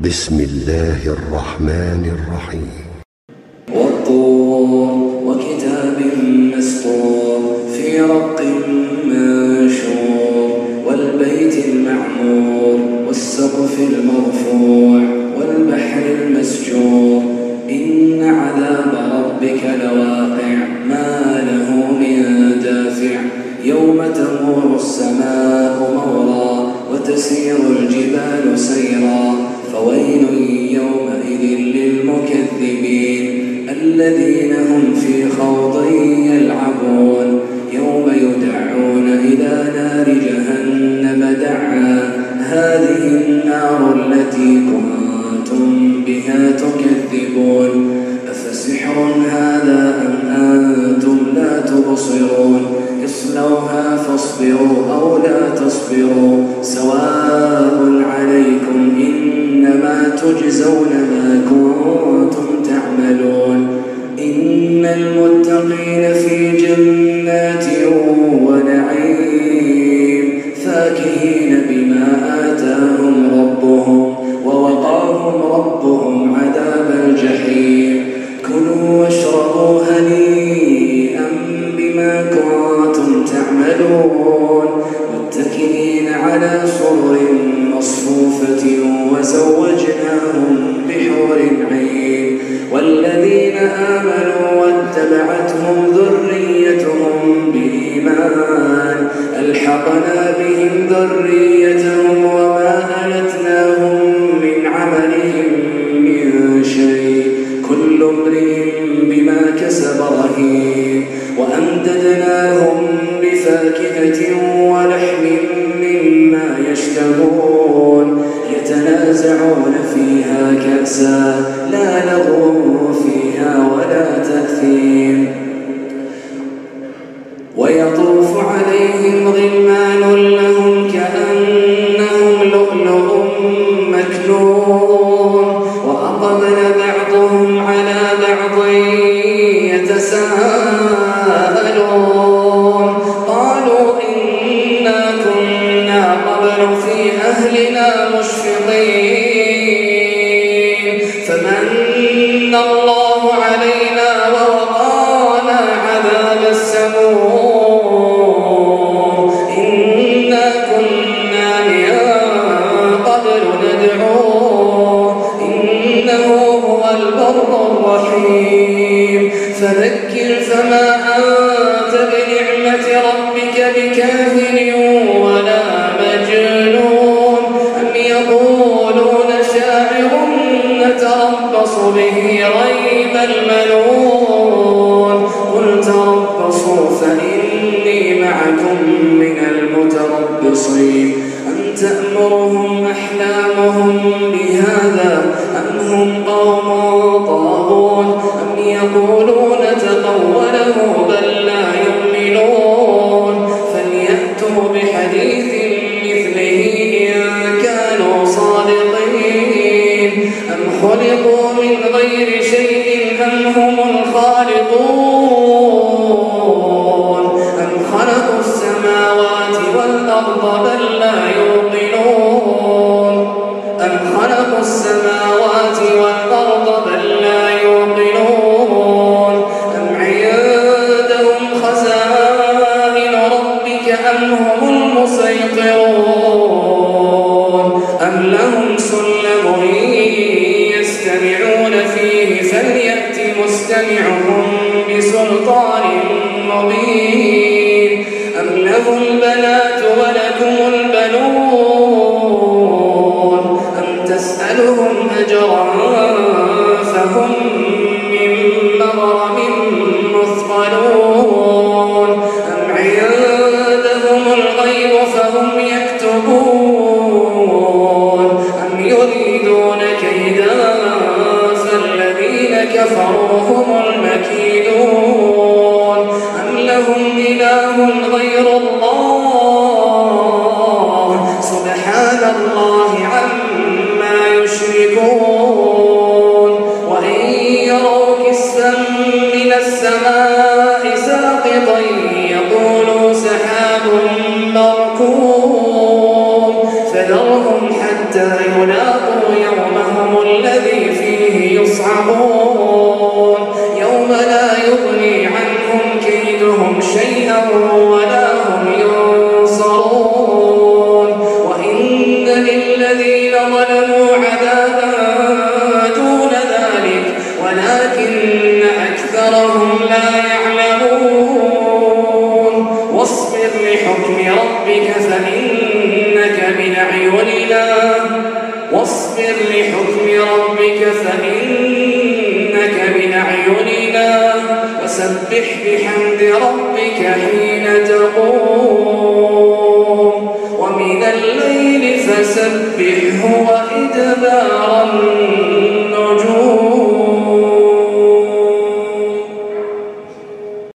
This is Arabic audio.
بسم الله الرحمن الرحيم. والطور وكتاب مسطور في رق منشور والبيت المعمور والسقف المرفوع والبحر المسجور إن عذاب ربك لواقع ما له من دافع يوم تمور السماء مورا وتسير الجبال سيرا فويل يومئذ للمكذبين الذين هم في خوض يلعبون يوم يدعون إلى نار جهنم دعا هذه النار التي كنتم بها تكذبون أفسحر هذا أم أنتم لا تبصرون اصلوها فاصبروا أو لا تصبروا سواء عليكم إنما تجزون ما كنتم تعملون إن المتقين في جنات ونعيم فاكهين بما آتاهم ربهم ووقاهم ربهم عذاب الجحيم كلوا واشربوا هنيئا بما كنتم تعملون متكئين على سرر مصفوفة وزوجناهم بحور عين والذين آمنوا واتبعتهم ذريتهم بإيمان ألحقنا بهم ذريتهم وما ألتناهم من عملهم من شيء كل امرئ بما كسب رهين وأمددناهم بفاكهة ولحم مما يشتهون يتنازعون فيها كأسا لا لغو فيها ولا تأثيم ويطوف عليهم غلمان لهم كأنهم لؤلؤ مكنون وأقبل بعضهم على بعض يتساءلون قالوا إنا كنا قبل في أهلنا مشفقين فمن الله علينا ووقانا عذاب السموم إنا كنا من قبل ندعوه إنه هو البر الرحيم فذكر فما أنت بنعمة ربك بكاهن ولا مجنون أم يقولون شاعر نتربص به ريب المنون قل تربصوا فإني معكم من المتربصين أم تأمرهم أحلامهم بهذا أم هم قوم طاغون أم يقولون تقوله بل لا يؤمنون فليأتوا بحديث مثله إن كانوا صادقين أم خلقوا من غير شيء أم هم الخالقون أم خلقوا السماوات والأرض بل لا يوقنون أم خلقوا السماوات والأرض بل لا يوقنون أم عندهم خزائن ربك أم هم المسيطرون أم لهم سلم يستمعون فيه فليأت مستمعهم بسلطان مبين أم له البنات ولكم البنون أم تسألهم أجرا فهم من مغرم مثقلون أم عندهم الغيب فهم يكتبون أم يريدون كيدا فالذين كفروا هم المكيدون أم لهم إله غير الله سبحان الله عما يشركون وإن يروا كسفا من السماء ساقطا يقولوا سحاب مركوم فذرهم حتى يلاقوا يومهم به يصعقون يوم لا يغني عنهم كيدهم شيئا ولا هم ينصرون وإن للذين ظلموا عذابا دون ذلك ولكن أكثرهم لا يعلمون واصبر لحكم ربك فإنك بأعيننا وسبح بحمد ربك حين تقوم ومن الليل فسبحه وإدبار النجوم